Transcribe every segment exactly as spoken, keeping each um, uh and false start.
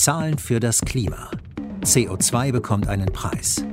Zahlen für das Klima. C O zwei bekommt einen Preis.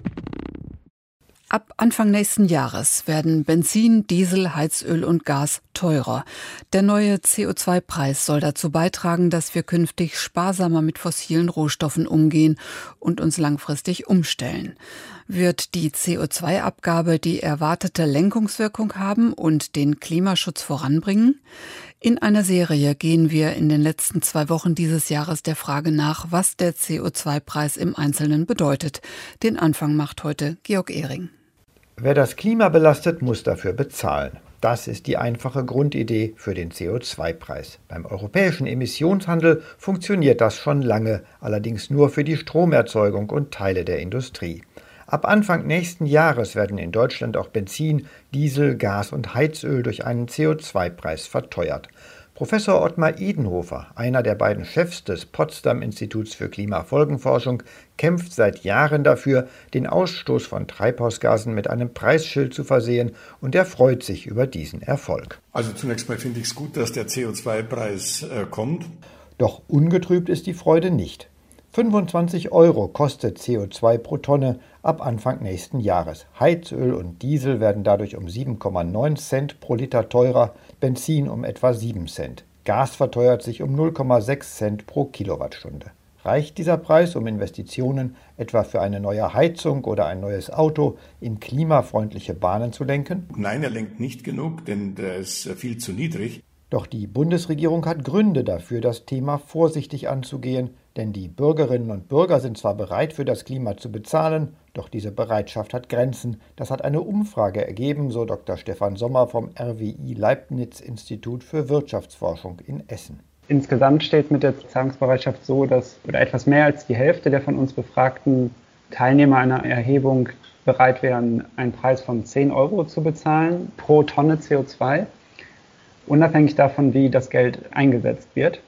Ab Anfang nächsten Jahres werden Benzin, Diesel, Heizöl und Gas teurer. Der neue C O zwei Preis soll dazu beitragen, dass wir künftig sparsamer mit fossilen Rohstoffen umgehen und uns langfristig umstellen. Wird die C O zwei Abgabe die erwartete Lenkungswirkung haben und den Klimaschutz voranbringen? In einer Serie gehen wir in den letzten zwei Wochen dieses Jahres der Frage nach, was der C O zwei Preis im Einzelnen bedeutet. Den Anfang macht heute Georg Ehring. Wer das Klima belastet, muss dafür bezahlen. Das ist die einfache Grundidee für den C O zwei Preis. Beim europäischen Emissionshandel funktioniert das schon lange, allerdings nur für die Stromerzeugung und Teile der Industrie. Ab Anfang nächsten Jahres werden in Deutschland auch Benzin, Diesel, Gas und Heizöl durch einen C O zwei Preis verteuert. Professor Ottmar Edenhofer, einer der beiden Chefs des Potsdam-Instituts für Klimafolgenforschung, kämpft seit Jahren dafür, den Ausstoß von Treibhausgasen mit einem Preisschild zu versehen, und er freut sich über diesen Erfolg. Also zunächst mal finde ich es gut, dass der C O zwei Preis äh, kommt. Doch ungetrübt ist die Freude nicht. fünfundzwanzig Euro kostet C O zwei pro Tonne ab Anfang nächsten Jahres. Heizöl und Diesel werden dadurch um sieben Komma neun Cent pro Liter teurer, Benzin um etwa sieben Cent. Gas verteuert sich um null Komma sechs Cent pro Kilowattstunde. Reicht dieser Preis, um Investitionen etwa für eine neue Heizung oder ein neues Auto in klimafreundliche Bahnen zu lenken? Nein, er lenkt nicht genug, denn der ist viel zu niedrig. Doch die Bundesregierung hat Gründe dafür, das Thema vorsichtig anzugehen, denn die Bürgerinnen und Bürger sind zwar bereit, für das Klima zu bezahlen, doch diese Bereitschaft hat Grenzen. Das hat eine Umfrage ergeben, so Doktor Stefan Sommer vom R W I Leibniz-Institut für Wirtschaftsforschung in Essen. Insgesamt steht mit der Zahlungsbereitschaft so, dass oder etwas mehr als die Hälfte der von uns befragten Teilnehmer einer Erhebung bereit wären, einen Preis von zehn Euro zu bezahlen pro Tonne C O zwei. Unabhängig davon, wie das Geld eingesetzt wird.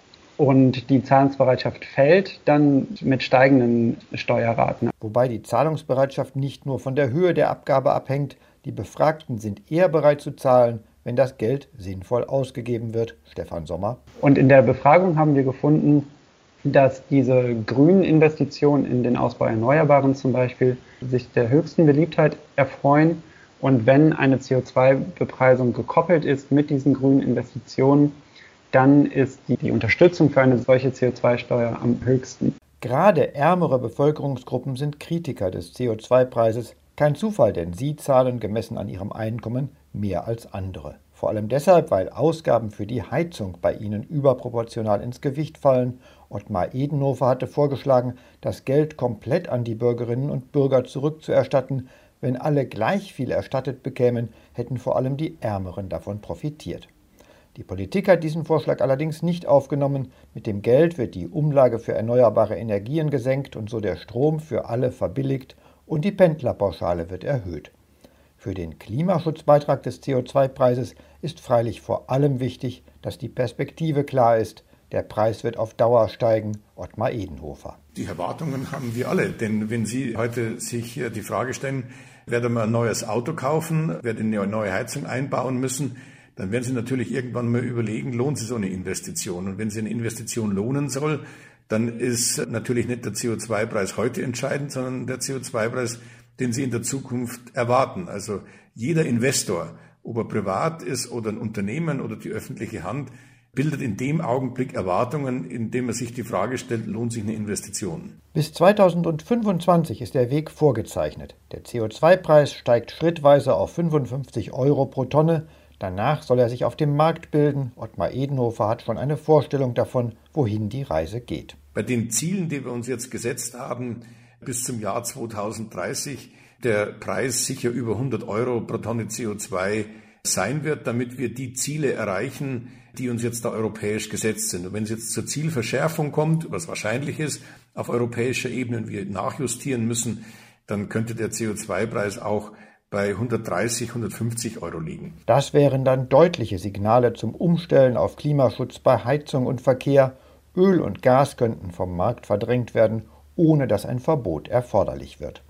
Und die Zahlungsbereitschaft fällt dann mit steigenden Steuerraten. Wobei die Zahlungsbereitschaft nicht nur von der Höhe der Abgabe abhängt. Die Befragten sind eher bereit zu zahlen, wenn das Geld sinnvoll ausgegeben wird. Stefan Sommer. Und in der Befragung haben wir gefunden, dass diese grünen Investitionen in den Ausbau Erneuerbaren zum Beispiel sich der höchsten Beliebtheit erfreuen. Und wenn eine C O zwei Bepreisung gekoppelt ist mit diesen grünen Investitionen, dann ist die, die Unterstützung für eine solche C O zwei Steuer am höchsten. Gerade ärmere Bevölkerungsgruppen sind Kritiker des C O zwei Preises. Kein Zufall, denn sie zahlen gemessen an ihrem Einkommen mehr als andere. Vor allem deshalb, weil Ausgaben für die Heizung bei ihnen überproportional ins Gewicht fallen. Ottmar Edenhofer hatte vorgeschlagen, das Geld komplett an die Bürgerinnen und Bürger zurückzuerstatten. Wenn alle gleich viel erstattet bekämen, hätten vor allem die Ärmeren davon profitiert. Die Politik hat diesen Vorschlag allerdings nicht aufgenommen. Mit dem Geld wird die Umlage für erneuerbare Energien gesenkt und so der Strom für alle verbilligt und die Pendlerpauschale wird erhöht. Für den Klimaschutzbeitrag des C O zwei Preises ist freilich vor allem wichtig, dass die Perspektive klar ist. Der Preis wird auf Dauer steigen. Ottmar Edenhofer. Die Erwartungen haben wir alle, denn wenn Sie heute sich die Frage stellen, werde man ein neues Auto kaufen, werde eine neue Heizung einbauen müssen, dann werden Sie natürlich irgendwann mal überlegen, lohnt sich so eine Investition? Und wenn sich eine Investition lohnen soll, dann ist natürlich nicht der C O zwei Preis heute entscheidend, sondern der C O zwei Preis, den Sie in der Zukunft erwarten. Also jeder Investor, ob er privat ist oder ein Unternehmen oder die öffentliche Hand, bildet in dem Augenblick Erwartungen, indem er sich die Frage stellt, lohnt sich eine Investition? Bis zweitausendfünfundzwanzig ist der Weg vorgezeichnet. Der C O zwei Preis steigt schrittweise auf fünfundfünfzig Euro pro Tonne. Danach soll er sich auf dem Markt bilden. Ottmar Edenhofer hat schon eine Vorstellung davon, wohin die Reise geht. Bei den Zielen, die wir uns jetzt gesetzt haben, bis zum Jahr zweitausenddreißig, der Preis sicher über hundert Euro pro Tonne C O zwei sein wird, damit wir die Ziele erreichen, die uns jetzt da europäisch gesetzt sind. Und wenn es jetzt zur Zielverschärfung kommt, was wahrscheinlich ist, auf europäischer Ebene und wir nachjustieren müssen, dann könnte der C O zwei Preis auch bei hundertdreißig, hundertfünfzig Euro liegen. Das wären dann deutliche Signale zum Umstellen auf Klimaschutz bei Heizung und Verkehr. Öl und Gas könnten vom Markt verdrängt werden, ohne dass ein Verbot erforderlich wird.